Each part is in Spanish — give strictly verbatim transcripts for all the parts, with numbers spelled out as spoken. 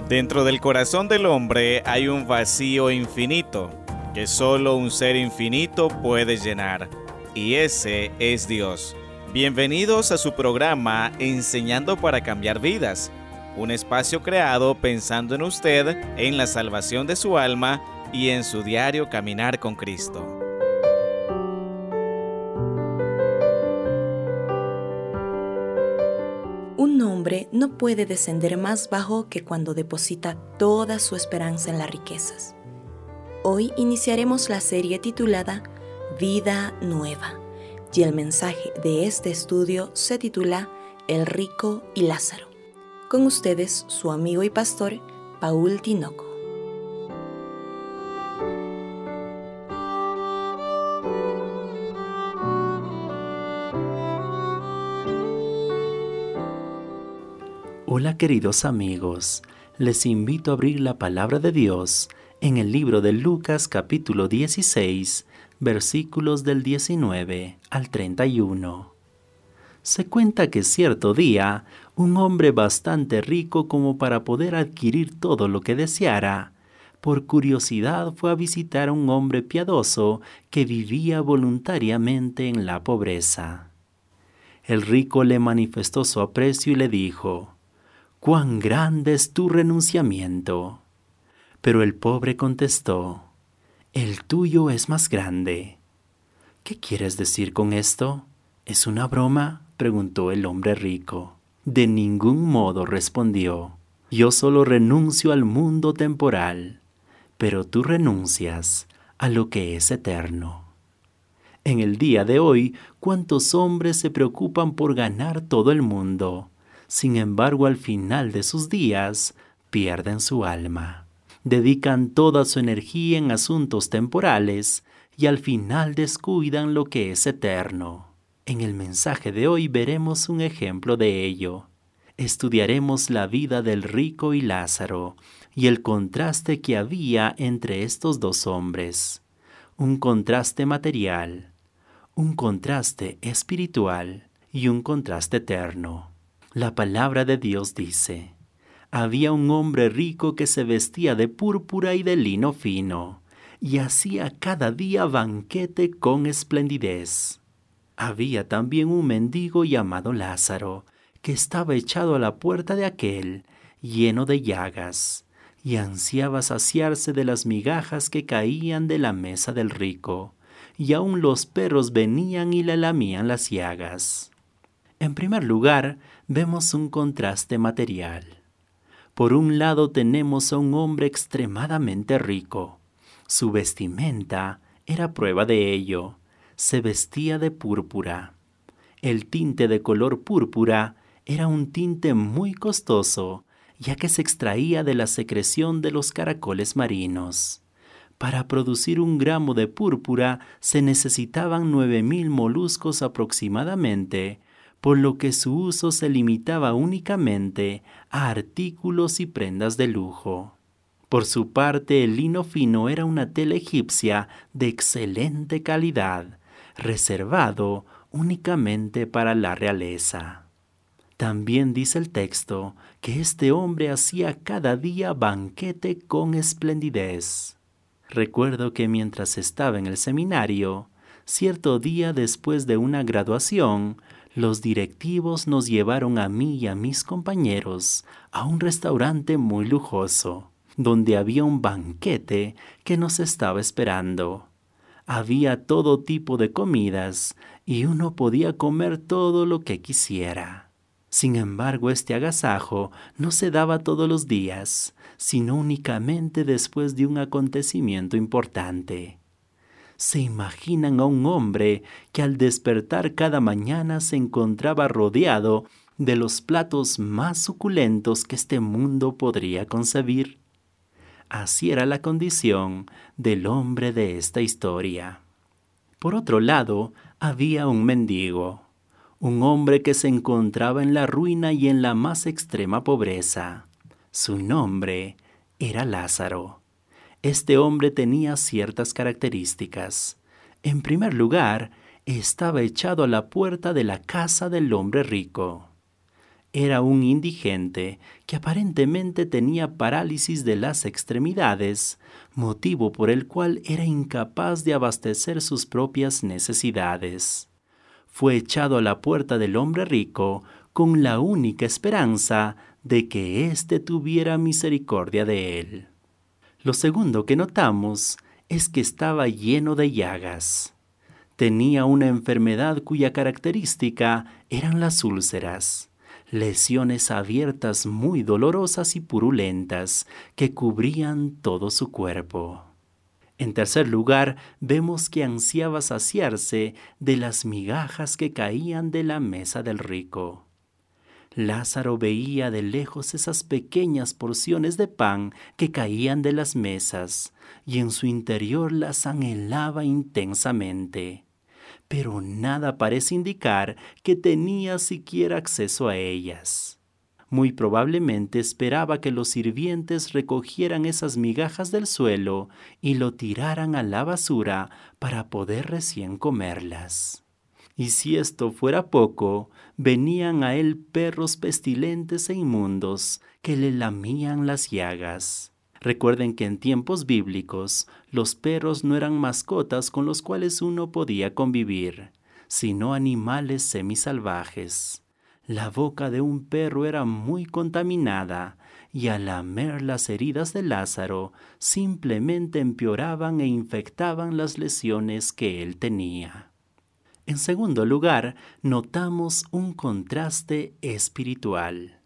Dentro del corazón del hombre hay un vacío infinito que solo un ser infinito puede llenar, y ese es Dios. Bienvenidos a su programa Enseñando para Cambiar Vidas, un espacio creado pensando en usted, en la salvación de su alma y en su diario caminar con Cristo. Un hombre no puede descender más bajo que cuando deposita toda su esperanza en las riquezas. Hoy iniciaremos la serie titulada Vida Nueva, y el mensaje de este estudio se titula El rico y Lázaro. Con ustedes, su amigo y pastor, Paul Tinoco. Hola queridos amigos, les invito a abrir la palabra de Dios en el libro de Lucas capítulo dieciséis, versículos del diecinueve al treinta y uno. Se cuenta que cierto día, un hombre bastante rico como para poder adquirir todo lo que deseara, por curiosidad fue a visitar a un hombre piadoso que vivía voluntariamente en la pobreza. El rico le manifestó su aprecio y le dijo: «¡Cuán grande es tu renunciamiento!». Pero el pobre contestó: «El tuyo es más grande». «¿Qué quieres decir con esto? ¿Es una broma?», preguntó el hombre rico. «De ningún modo», respondió. «Yo solo renuncio al mundo temporal, pero tú renuncias a lo que es eterno». En el día de hoy, ¿cuántos hombres se preocupan por ganar todo el mundo? Sin embargo, al final de sus días, pierden su alma. Dedican toda su energía en asuntos temporales y al final descuidan lo que es eterno. En el mensaje de hoy veremos un ejemplo de ello. Estudiaremos la vida del rico y Lázaro y el contraste que había entre estos dos hombres. Un contraste material, un contraste espiritual y un contraste eterno. La palabra de Dios dice: «Había un hombre rico que se vestía de púrpura y de lino fino, y hacía cada día banquete con esplendidez. Había también un mendigo llamado Lázaro, que estaba echado a la puerta de aquel, lleno de llagas, y ansiaba saciarse de las migajas que caían de la mesa del rico, y aun los perros venían y le lamían las llagas». En primer lugar, vemos un contraste material. Por un lado tenemos a un hombre extremadamente rico. Su vestimenta era prueba de ello. Se vestía de púrpura. El tinte de color púrpura era un tinte muy costoso, ya que se extraía de la secreción de los caracoles marinos. Para producir un gramo de púrpura se necesitaban nueve mil moluscos aproximadamente, por lo que su uso se limitaba únicamente a artículos y prendas de lujo. Por su parte, el lino fino era una tela egipcia de excelente calidad, reservado únicamente para la realeza. También dice el texto que este hombre hacía cada día banquete con esplendidez. Recuerdo que mientras estaba en el seminario, cierto día después de una graduación, los directivos nos llevaron a mí y a mis compañeros a un restaurante muy lujoso, donde había un banquete que nos estaba esperando. Había todo tipo de comidas y uno podía comer todo lo que quisiera. Sin embargo, este agasajo no se daba todos los días, sino únicamente después de un acontecimiento importante. ¿Se imaginan a un hombre que al despertar cada mañana se encontraba rodeado de los platos más suculentos que este mundo podría concebir? Así era la condición del hombre de esta historia. Por otro lado, había un mendigo, un hombre que se encontraba en la ruina y en la más extrema pobreza. Su nombre era Lázaro. Este hombre tenía ciertas características. En primer lugar, estaba echado a la puerta de la casa del hombre rico. Era un indigente que aparentemente tenía parálisis de las extremidades, motivo por el cual era incapaz de abastecer sus propias necesidades. Fue echado a la puerta del hombre rico con la única esperanza de que éste tuviera misericordia de él. Lo segundo que notamos es que estaba lleno de llagas. Tenía una enfermedad cuya característica eran las úlceras, lesiones abiertas muy dolorosas y purulentas que cubrían todo su cuerpo. En tercer lugar, vemos que ansiaba saciarse de las migajas que caían de la mesa del rico. Lázaro veía de lejos esas pequeñas porciones de pan que caían de las mesas, y en su interior las anhelaba intensamente. Pero nada parece indicar que tenía siquiera acceso a ellas. Muy probablemente esperaba que los sirvientes recogieran esas migajas del suelo y lo tiraran a la basura para poder recién comerlas. Y si esto fuera poco, venían a él perros pestilentes e inmundos que le lamían las llagas. Recuerden que en tiempos bíblicos los perros no eran mascotas con los cuales uno podía convivir, sino animales semisalvajes. La boca de un perro era muy contaminada y al lamer las heridas de Lázaro simplemente empeoraban e infectaban las lesiones que él tenía. En segundo lugar, notamos un contraste espiritual.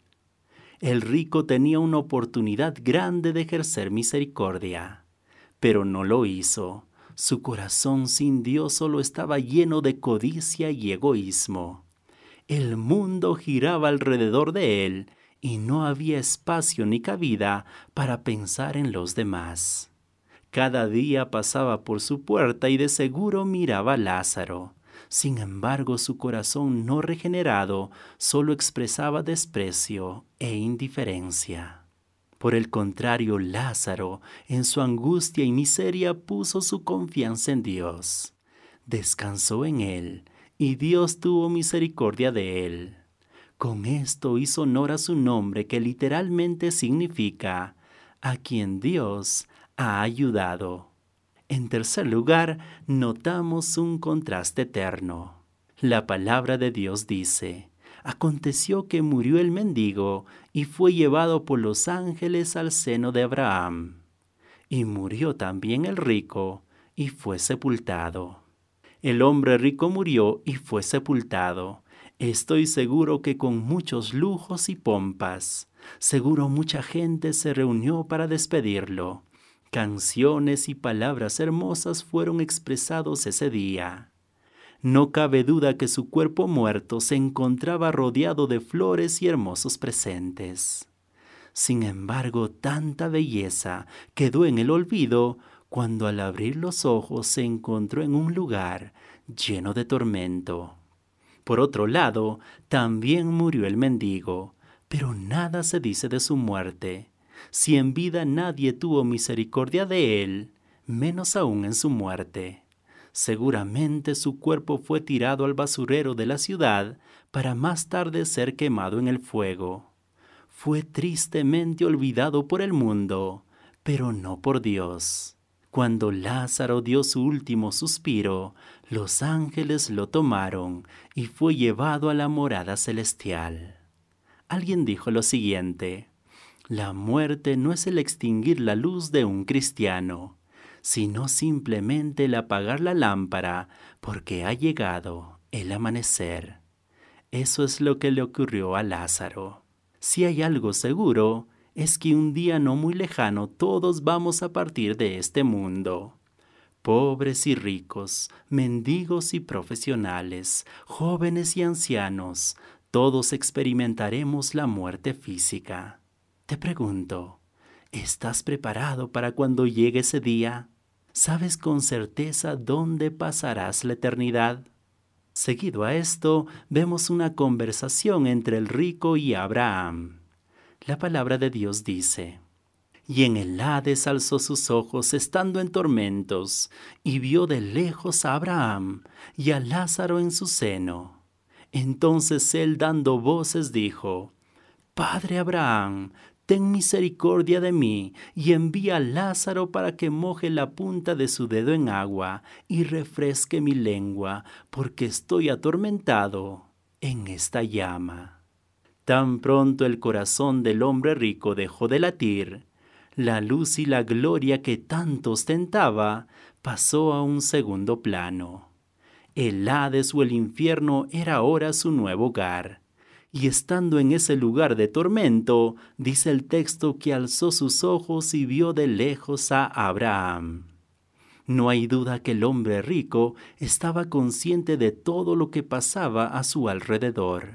El rico tenía una oportunidad grande de ejercer misericordia, pero no lo hizo. Su corazón sin Dios solo estaba lleno de codicia y egoísmo. El mundo giraba alrededor de él y no había espacio ni cabida para pensar en los demás. Cada día pasaba por su puerta y de seguro miraba a Lázaro. Sin embargo, su corazón no regenerado solo expresaba desprecio e indiferencia. Por el contrario, Lázaro, en su angustia y miseria, puso su confianza en Dios. Descansó en él, y Dios tuvo misericordia de él. Con esto hizo honor a su nombre, que literalmente significa a quien Dios ha ayudado. En tercer lugar, notamos un contraste eterno. La palabra de Dios dice: aconteció que murió el mendigo y fue llevado por los ángeles al seno de Abraham. Y murió también el rico y fue sepultado. El hombre rico murió y fue sepultado. Estoy seguro que con muchos lujos y pompas. Seguro mucha gente se reunió para despedirlo. Canciones y palabras hermosas fueron expresados ese día. No cabe duda que su cuerpo muerto se encontraba rodeado de flores y hermosos presentes. Sin embargo, tanta belleza quedó en el olvido cuando al abrir los ojos se encontró en un lugar lleno de tormento. Por otro lado, también murió el mendigo, pero nada se dice de su muerte. Si en vida nadie tuvo misericordia de él, menos aún en su muerte. Seguramente su cuerpo fue tirado al basurero de la ciudad para más tarde ser quemado en el fuego. Fue tristemente olvidado por el mundo, pero no por Dios. Cuando Lázaro dio su último suspiro, los ángeles lo tomaron y fue llevado a la morada celestial. Alguien dijo lo siguiente: la muerte no es el extinguir la luz de un cristiano, sino simplemente el apagar la lámpara porque ha llegado el amanecer. Eso es lo que le ocurrió a Lázaro. Si hay algo seguro, es que un día no muy lejano todos vamos a partir de este mundo. Pobres y ricos, mendigos y profesionales, jóvenes y ancianos, todos experimentaremos la muerte física. Te pregunto, ¿estás preparado para cuando llegue ese día? ¿Sabes con certeza dónde pasarás la eternidad? Seguido a esto, vemos una conversación entre el rico y Abraham. La palabra de Dios dice: y en el Hades alzó sus ojos estando en tormentos, y vio de lejos a Abraham y a Lázaro en su seno. Entonces él, dando voces, dijo: Padre Abraham, ten misericordia de mí y envía a Lázaro para que moje la punta de su dedo en agua y refresque mi lengua, porque estoy atormentado en esta llama. Tan pronto el corazón del hombre rico dejó de latir, la luz y la gloria que tanto ostentaba pasó a un segundo plano. El Hades o el infierno era ahora su nuevo hogar. Y estando en ese lugar de tormento, dice el texto que alzó sus ojos y vio de lejos a Abraham. No hay duda que el hombre rico estaba consciente de todo lo que pasaba a su alrededor.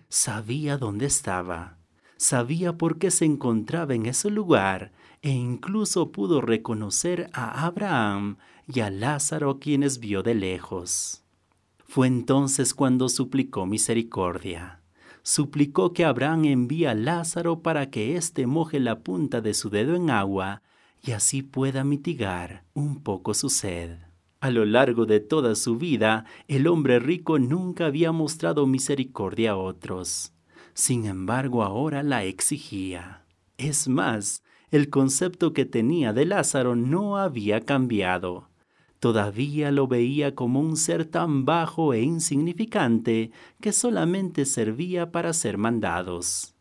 Sabía dónde estaba, sabía por qué se encontraba en ese lugar e incluso pudo reconocer a Abraham y a Lázaro, a quienes vio de lejos. Fue entonces cuando suplicó misericordia. Suplicó que Abraham envíe a Lázaro para que éste moje la punta de su dedo en agua y así pueda mitigar un poco su sed. A lo largo de toda su vida, el hombre rico nunca había mostrado misericordia a otros. Sin embargo, ahora la exigía. Es más, el concepto que tenía de Lázaro no había cambiado. Todavía lo veía como un ser tan bajo e insignificante que solamente servía para ser mandados.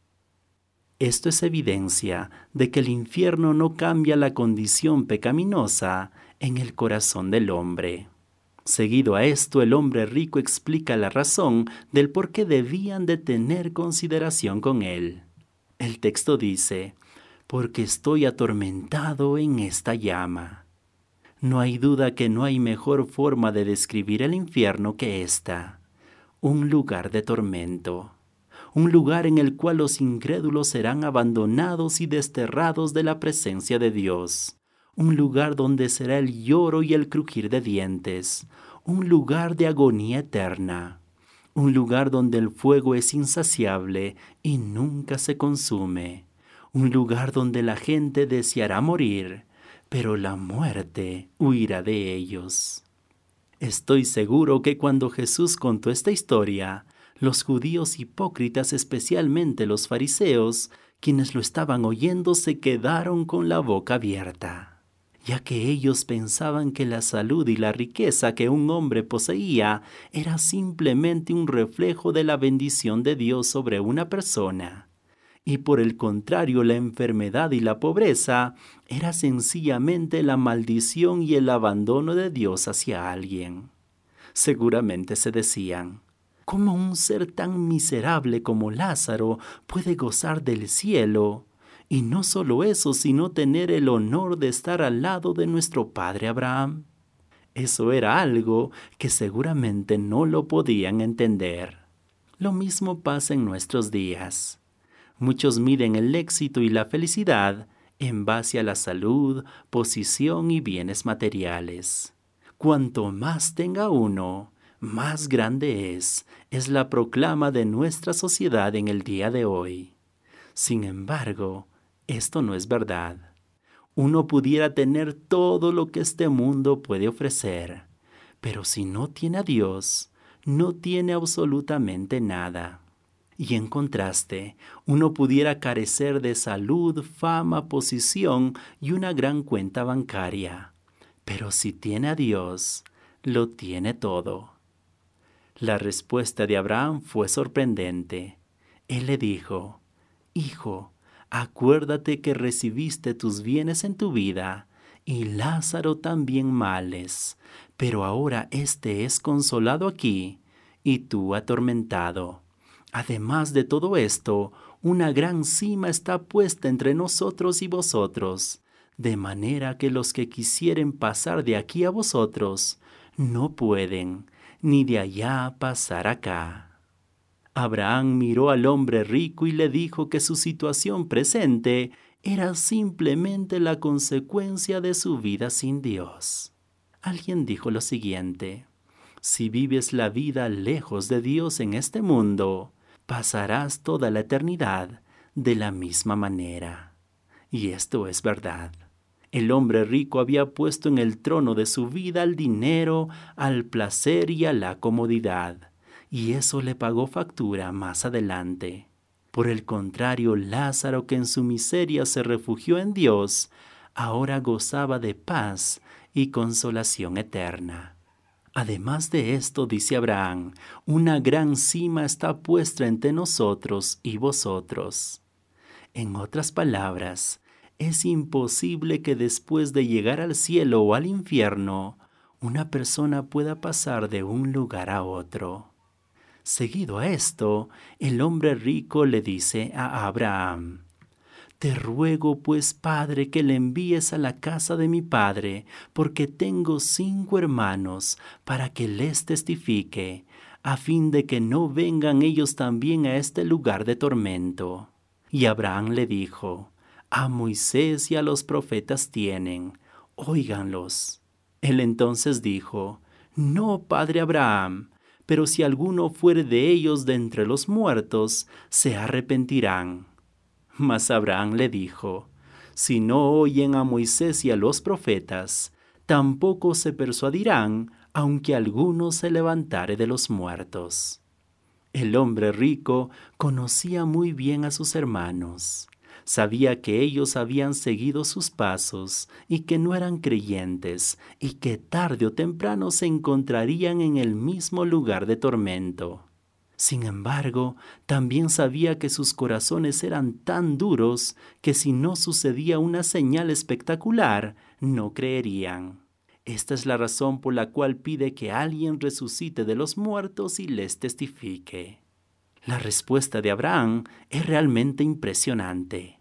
Esto es evidencia de que el infierno no cambia la condición pecaminosa en el corazón del hombre. Seguido a esto, el hombre rico explica la razón del por qué debían de tener consideración con él. El texto dice, «Porque estoy atormentado en esta llama». No hay duda que no hay mejor forma de describir el infierno que esta, un lugar de tormento, un lugar en el cual los incrédulos serán abandonados y desterrados de la presencia de Dios, un lugar donde será el lloro y el crujir de dientes, un lugar de agonía eterna, un lugar donde el fuego es insaciable y nunca se consume, un lugar donde la gente deseará morir, pero la muerte huirá de ellos. Estoy seguro que cuando Jesús contó esta historia, los judíos hipócritas, especialmente los fariseos, quienes lo estaban oyendo, se quedaron con la boca abierta, ya que ellos pensaban que la salud y la riqueza que un hombre poseía era simplemente un reflejo de la bendición de Dios sobre una persona. Y por el contrario, la enfermedad y la pobreza era sencillamente la maldición y el abandono de Dios hacia alguien. Seguramente se decían, ¿cómo un ser tan miserable como Lázaro puede gozar del cielo? Y no solo eso, sino tener el honor de estar al lado de nuestro padre Abraham. Eso era algo que seguramente no lo podían entender. Lo mismo pasa en nuestros días. Muchos miden el éxito y la felicidad en base a la salud, posición y bienes materiales. Cuanto más tenga uno, más grande es, es la proclama de nuestra sociedad en el día de hoy. Sin embargo, esto no es verdad. Uno pudiera tener todo lo que este mundo puede ofrecer, pero si no tiene a Dios, no tiene absolutamente nada. Y en contraste, uno pudiera carecer de salud, fama, posición y una gran cuenta bancaria. Pero si tiene a Dios, lo tiene todo. La respuesta de Abraham fue sorprendente. Él le dijo, «Hijo, acuérdate que recibiste tus bienes en tu vida, y Lázaro también males, pero ahora éste es consolado aquí, y tú atormentado. Además de todo esto, una gran cima está puesta entre nosotros y vosotros, de manera que los que quisieren pasar de aquí a vosotros, no pueden, ni de allá pasar acá». Abraham miró al hombre rico y le dijo que su situación presente era simplemente la consecuencia de su vida sin Dios. Alguien dijo lo siguiente, «Si vives la vida lejos de Dios en este mundo, pasarás toda la eternidad de la misma manera». Y esto es verdad. El hombre rico había puesto en el trono de su vida al dinero, al placer y a la comodidad, y eso le pagó factura más adelante. Por el contrario, Lázaro, que en su miseria se refugió en Dios, ahora gozaba de paz y consolación eterna. Además de esto, dice Abraham, una gran cima está puesta entre nosotros y vosotros. En otras palabras, es imposible que después de llegar al cielo o al infierno, una persona pueda pasar de un lugar a otro. Seguido a esto, el hombre rico le dice a Abraham: «Te ruego pues, Padre, que le envíes a la casa de mi padre, porque tengo cinco hermanos, para que les testifique, a fin de que no vengan ellos también a este lugar de tormento». Y Abraham le dijo: «A Moisés y a los profetas tienen, óiganlos». Él entonces dijo: «No, padre Abraham, pero si alguno fuere de ellos de entre los muertos, se arrepentirán». Mas Abraham le dijo: «Si no oyen a Moisés y a los profetas, tampoco se persuadirán, aunque alguno se levantare de los muertos». El hombre rico conocía muy bien a sus hermanos. Sabía que ellos habían seguido sus pasos y que no eran creyentes y que tarde o temprano se encontrarían en el mismo lugar de tormento. Sin embargo, también sabía que sus corazones eran tan duros que si no sucedía una señal espectacular, no creerían. Esta es la razón por la cual pide que alguien resucite de los muertos y les testifique. La respuesta de Abraham es realmente impresionante.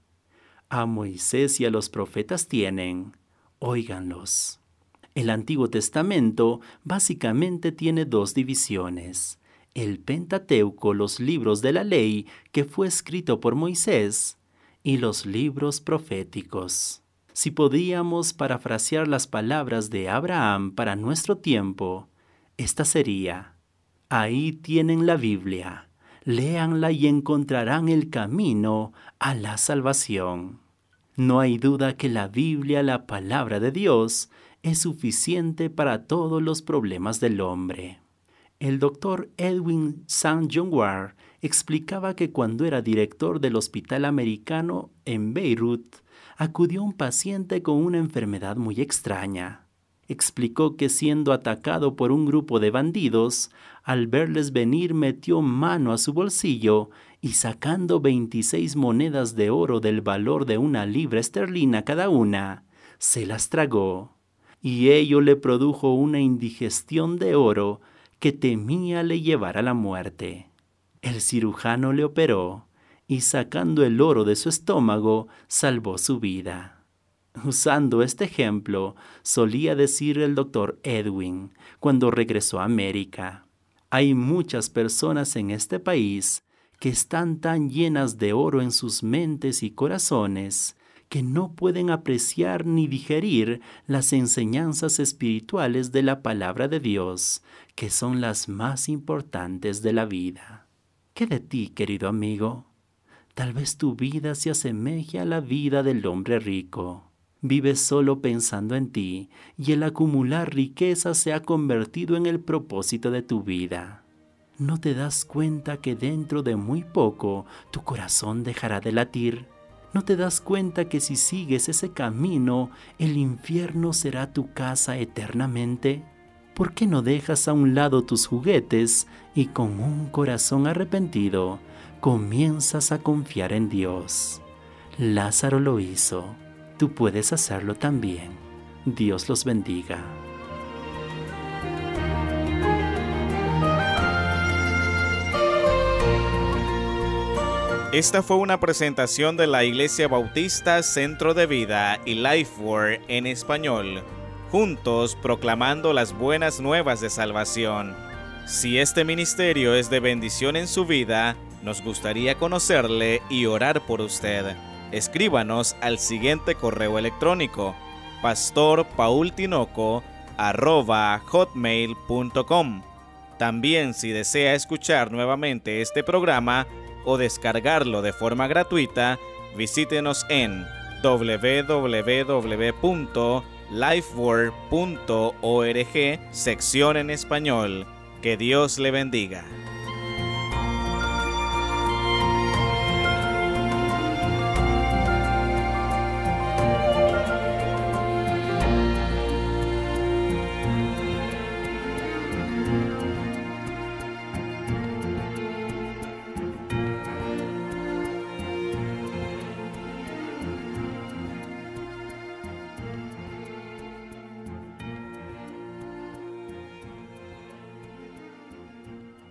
A Moisés y a los profetas tienen, óiganlos. El Antiguo Testamento básicamente tiene dos divisiones: el Pentateuco, los libros de la ley que fue escrito por Moisés, y los libros proféticos. Si podíamos parafrasear las palabras de Abraham para nuestro tiempo, esta sería: ahí tienen la Biblia, léanla y encontrarán el camino a la salvación. No hay duda que la Biblia, la palabra de Dios, es suficiente para todos los problemas del hombre. El doctor Edwin St. John Ward explicaba que cuando era director del Hospital Americano en Beirut, acudió un paciente con una enfermedad muy extraña. Explicó que siendo atacado por un grupo de bandidos, al verles venir metió mano a su bolsillo y sacando veintiséis monedas de oro del valor de una libra esterlina cada una, se las tragó. Y ello le produjo una indigestión de oro que temía le llevara a la muerte. El cirujano le operó y sacando el oro de su estómago, salvó su vida. Usando este ejemplo, solía decir el doctor Edwin cuando regresó a América: hay muchas personas en este país que están tan llenas de oro en sus mentes y corazones que no pueden apreciar ni digerir las enseñanzas espirituales de la palabra de Dios, que son las más importantes de la vida. ¿Qué de ti, querido amigo? Tal vez tu vida se asemeje a la vida del hombre rico. Vives solo pensando en ti y el acumular riqueza se ha convertido en el propósito de tu vida. ¿No te das cuenta que dentro de muy poco tu corazón dejará de latir? ¿No te das cuenta que si sigues ese camino, el infierno será tu casa eternamente? ¿Por qué no dejas a un lado tus juguetes y con un corazón arrepentido comienzas a confiar en Dios? Lázaro lo hizo. Tú puedes hacerlo también. Dios los bendiga. Esta fue una presentación de la Iglesia Bautista Centro de Vida y Lifeword en español, juntos proclamando las buenas nuevas de salvación. Si este ministerio es de bendición en su vida, nos gustaría conocerle y orar por usted. Escríbanos al siguiente correo electrónico: pastor paul tinoco arroba hotmail punto com. También, si desea escuchar nuevamente este programa o descargarlo de forma gratuita, visítenos en doble u doble u doble u punto lifeword punto org, sección en español. Que Dios le bendiga.